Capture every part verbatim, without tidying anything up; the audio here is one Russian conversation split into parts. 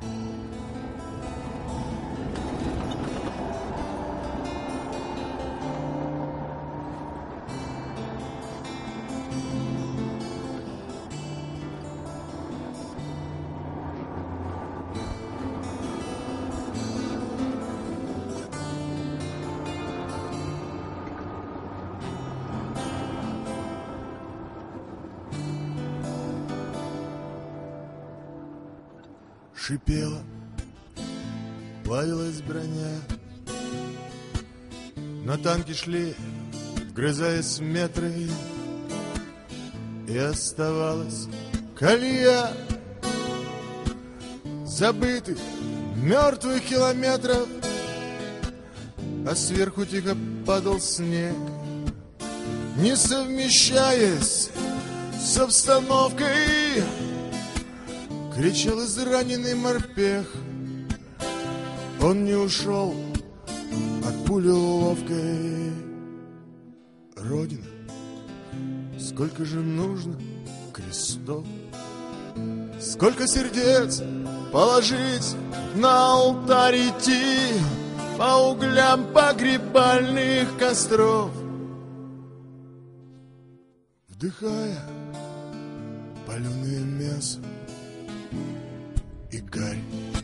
Шипела, плавилась броня, но танки шли, вгрызаясь в метры, и оставалась колея забытых мертвых километров, а сверху тихо падал снег, не совмещаясь с обстановкой. Кричал израненный морпех. Он не ушел от пули ловкой. Родина, сколько же нужно крестов, сколько сердец положить на алтарь, идти по углям погребальных костров, вдыхая паленое мясо и гарь.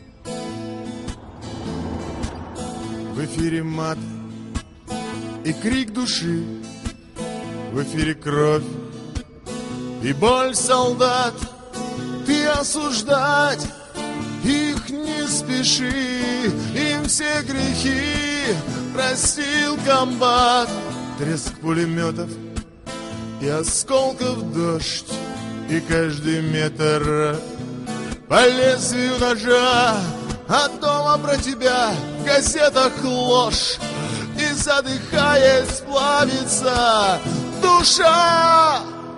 В эфире мат и крик души, в эфире кровь и боль солдат. Ты осуждать их не спеши, им все грехи простил комбат. Треск пулеметов и осколков дождь, и каждый метр по лезвию ножа. От дома про тебя в газетах ложь, и задыхаясь плавится душа.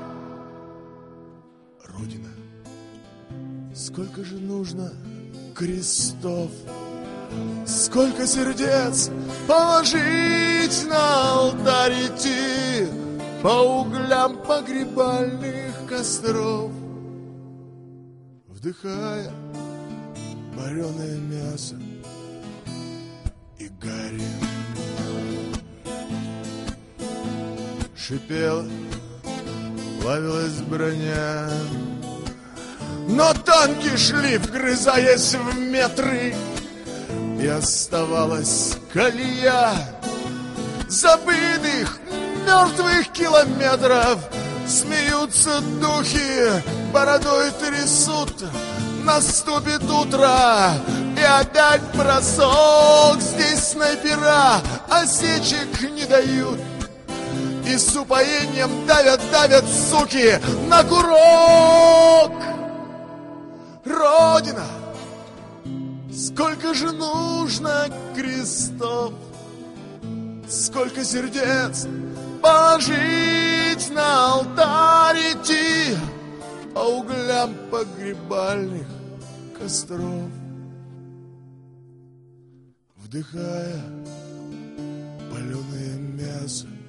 Родина, сколько же нужно крестов, сколько сердец положить на алтарь, идти по углям погребальных костров, вдыхая вареное мясо и гарь. Шипела, плавилась броня, но танки шли, вгрызаясь в метры, и оставалась колея забытых мертвых километров. Смеются духи, бородой трясут. Наступит утро, и опять бросок. Здесь снайпера осечек не дают, и с упоением давят, давят, суки, на курок. Родина, сколько же нужно крестов, сколько сердец положить на алтарь, идти по углям погребальных костров, вдыхая паленое мясо